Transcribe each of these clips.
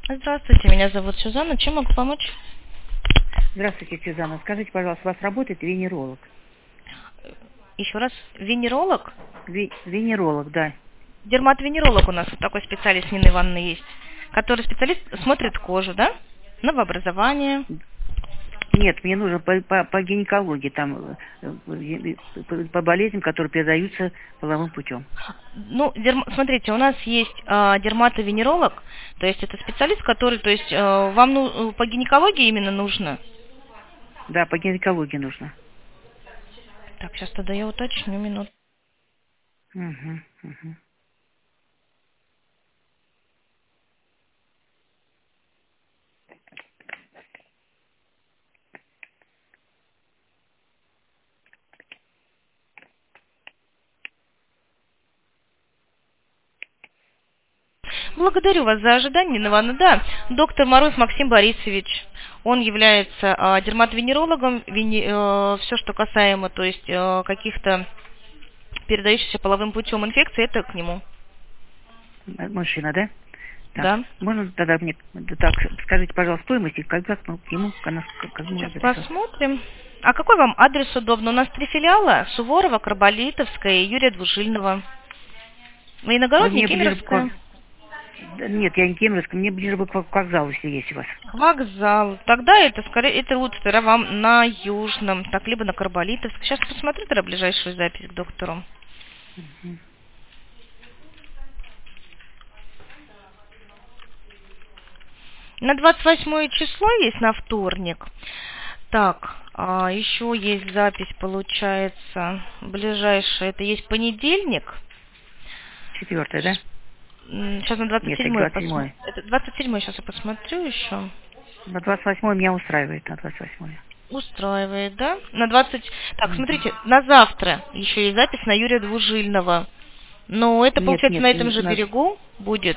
Здравствуйте, меня зовут Сюзанна. Чем могу помочь? Здравствуйте, Сюзанна. Скажите, пожалуйста, у вас работает венеролог? Еще раз, венеролог? Венеролог, да. Дерматовенеролог у нас вот такой специалист Нина Ивановна есть, который специалист смотрит кожу, да? Новообразование. Нет, мне нужно по гинекологии, там, по болезням, которые передаются половым путем. Ну, смотрите, у нас есть дерматовенеролог, то есть это специалист, который, то есть вам по гинекологии именно нужно? Да, по гинекологии нужно. Так, сейчас тогда я уточню минуту. Угу. Благодарю вас за ожидание, Нина Ивановна. Да, доктор Мороз Максим Борисович. Он является дерматовенерологом. Все, что касаемо, то есть каких-то передающихся половым путем инфекций, это к нему. Мужчина, да? Так, Да. можно тогда мне, так, скажите, пожалуйста, стоимость, и когда к нему, как Сейчас можно записаться? посмотрим. А какой вам адрес удобно? У нас 3 филиала: Суворова, Карболитовская и Юрия Двужильного. Вы иногородняя, Мне ближе Кемеровская? Нет, я не Кемеровская, мне ближе бы к вокзалу, если есть у вас. Вокзал. Тогда это скорее, это лучше тогда вам на Южном, так, либо на Карболитовском. Сейчас посмотрю тогда ближайшую запись к доктору. На 28 число есть, на вторник. Так, еще есть запись, получается, ближайшая. Это есть понедельник. 4-е, да? Сейчас на Нет, это 27-й 27-е. Это 27-й сейчас я посмотрю еще. На 28-е меня устраивает, на 28-е. Устраивает, да? На 20... Так, смотрите, на завтра еще есть запись на Юрия Двужильного. Но это, получается, на этом же берегу будет.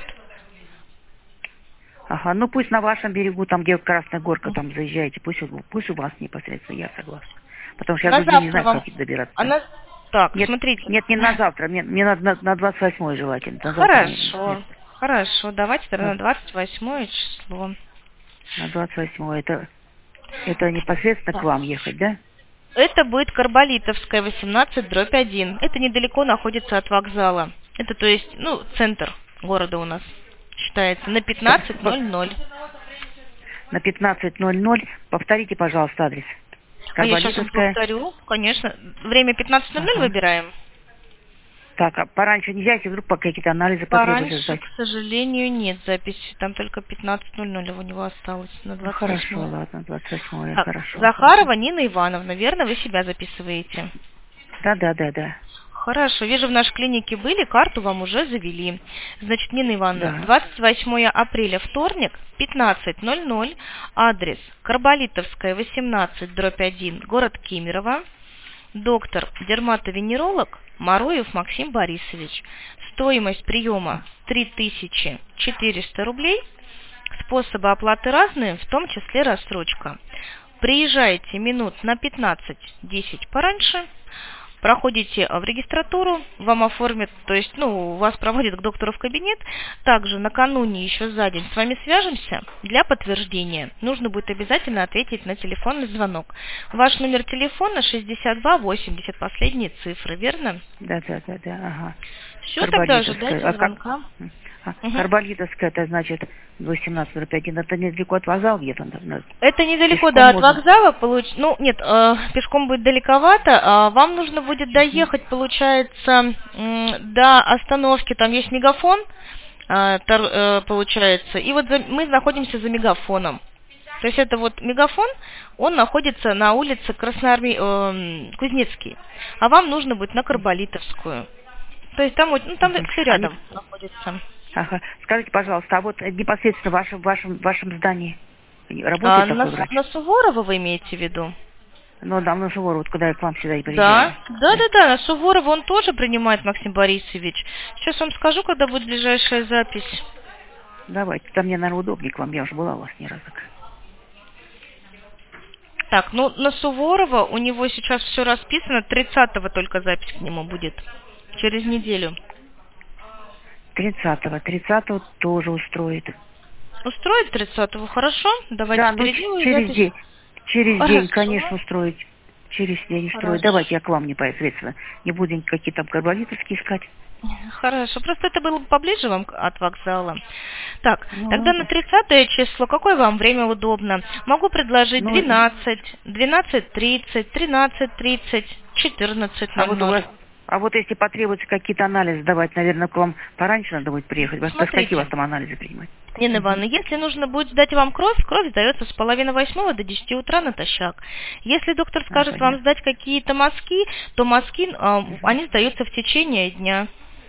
Ага, ну пусть на вашем берегу, там, где Красная Горка, там заезжаете, пусть у вас непосредственно, я согласна. Потому что я На другие не завтра знаю, вам... как добираться. Так, Нет, смотрите. нет, не на завтра, мне надо на 28-е желательно. На завтра нет. Хорошо, давайте тогда на 28 число. На 28-е, это непосредственно к вам ехать, да? Это будет Карболитовская, 18/1. Это недалеко находится от вокзала. Это, то есть, ну, центр города у нас считается, на 15:00. На 15:00. Повторите, пожалуйста, адрес. А я сейчас вам Карболитовская. повторю, конечно. Время 15:00 выбираем. Так, а пораньше нельзя, если вдруг какие-то анализы потребуются Пораньше, сдать? к сожалению, нет записи. Там только 15:00 у него осталось на 28. Хорошо, ладно, 28-е, Так, хорошо. Захарова Нина Ивановна, верно? Вы себя записываете? Да. Хорошо, вижу, в нашей клинике были, карту вам уже завели. Значит, Нина Ивановна, Да. 28 апреля, вторник, 15:00, адрес Карболитовская, 18/1, город Кемерово, доктор, дерматовенеролог Мороев Максим Борисович. Стоимость приема 3400 рублей, способы оплаты разные, в том числе рассрочка. Приезжайте минут на 15-10 пораньше, проходите в регистратуру, вам оформят, то есть, ну, вас проводят к доктору в кабинет. Также накануне еще за день с вами свяжемся для подтверждения. Нужно будет обязательно ответить на телефонный звонок. Ваш номер телефона 6280, последние цифры, верно? Да, ага. Все, тогда ожидайте звонка. Карболитовская, это значит 18:01. Это недалеко от вокзала где-то? Это недалеко, Пешком да, от можно? вокзала. Ну, нет, пешком будет далековато. Вам нужно будет доехать, получается, до остановки. Там есть Мегафон, получается. И вот мы находимся за Мегафоном. То есть это вот Мегафон, он находится на улице Кузнецкий. А вам нужно будет на Карболитовскую. То есть там, ну, там все рядом находится. Ага. Скажите, пожалуйста, а вот непосредственно в вашем здании работает такой врач? На Суворова вы имеете в виду? Ну, да, на Суворова, вот куда я к вам всегда и приезжаю. Да, на Суворова он тоже принимает, Максим Борисович. Сейчас вам скажу, когда будет ближайшая запись. Давайте, там мне, наверное, удобнее к вам, я уже была у вас не разок. Так, ну, на Суворова у него сейчас все расписано, 30-го только запись к нему будет, через неделю. 30-го тоже устроит. Устроит 30-го? Хорошо. Давайте Да, ну переделаю через запись. день. Через день, Хорошо. конечно, устроить. Через день устроить. Хорошо. Давайте я к вам непосредственно. Не будем какие там карболитовские искать. Хорошо. Просто это было бы поближе вам от вокзала. Так, тогда Ну, на 30 число, какое вам время удобно? Могу предложить ну, 12, 12:30, 13:30, 14:00. а вот если потребуется какие-то анализы давать, наверное, к вам пораньше надо будет приехать. Какие у вас Смотрите, там анализы принимать? Нина Ивановна, если нужно будет сдать вам кровь сдается с 7:30 до 10 утра натощак. Если доктор скажет вам Понятно. сдать какие-то мазки, то мазки, они сдаются в течение дня.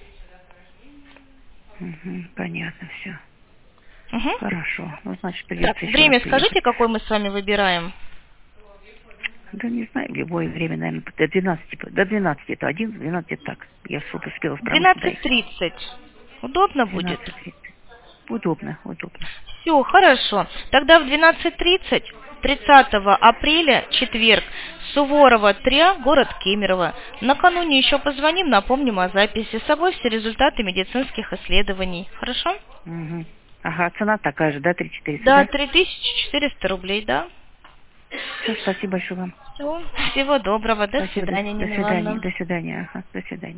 Понятно, все. Угу. Хорошо. Ну, значит, Так, придется еще время раз приехать. скажите, какое мы с вами выбираем? Да не знаю, в любое время, наверное, до 12. До 12 это 11, 12 это так. Я в суд успела в промышленность доехать. 12:30. Удобно будет? 12:30. Удобно, удобно. Все, хорошо. Тогда в 12:30, 30 апреля, четверг, Суворова 3, город Кемерово. Накануне еще позвоним, напомним о записи. С собой все результаты медицинских исследований. Хорошо? Угу. Ага, цена такая же, да, 3400, Да, да? 3400 рублей, да. Все, спасибо большое вам. Всё, всего доброго. До Спасибо, свидания, до Нина свидания, Ивановна. до свидания, ага, до свидания.